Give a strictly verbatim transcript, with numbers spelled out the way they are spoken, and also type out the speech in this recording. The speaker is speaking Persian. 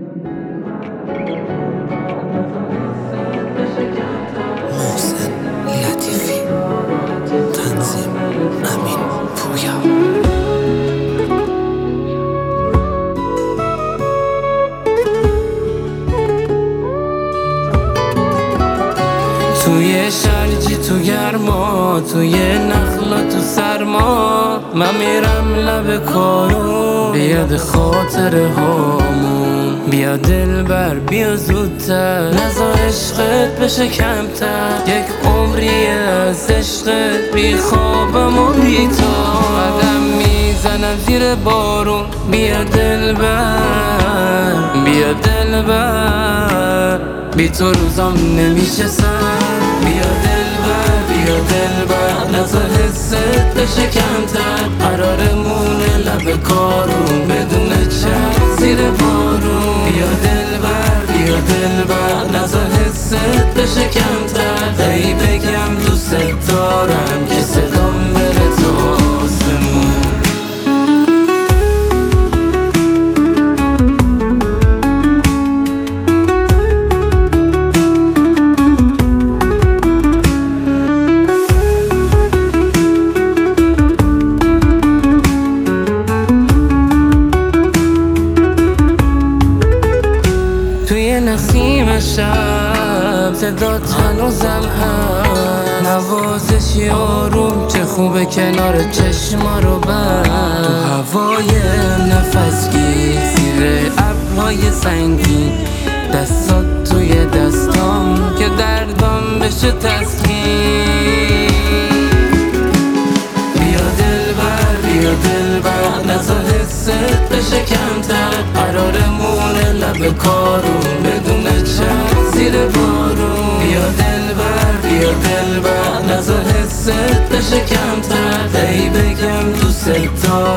محسن لطیفی، تنظیم امین پویا. توی شرجی تو گرما، توی نخلا تو سرما، من میرم لب کارون بیاد خاطره هامون. بیا دلبر بیا زودتر، نزا عشقت بشه کمتر. یک عمری از عشقت بی خوابم و بی تا قدم میزنم زیر بارون. بیا دلبر بیا دلبر، بی تو روزام نمیشه سر. بیا دلبر بیا دلبر، نزا حست بشه کمتر. قرارمونه لب کارون بدون چشم زیر بارون. بیا دلبر بیا دلبر، نزا حست بشه کمتر. ای بگم دوست دارم که صدام بره تا آسمون. توی نسیم شب صدات هنوزم هست، نوازشی آروم که خوبه کنار چشما رو بست. تو هوای نفس گیر زیر ابرهای سنگین، دستات توی دستام که دردام بشه تسکین. بیا دلبر بیا دلبر، نزا حست بشه کمتر. قرارمونه لب کارون بدون چشم زیر بارون. بیا دلبر بیا دلبر، نزا حست بشه کمتر. ای بگم دوست دارم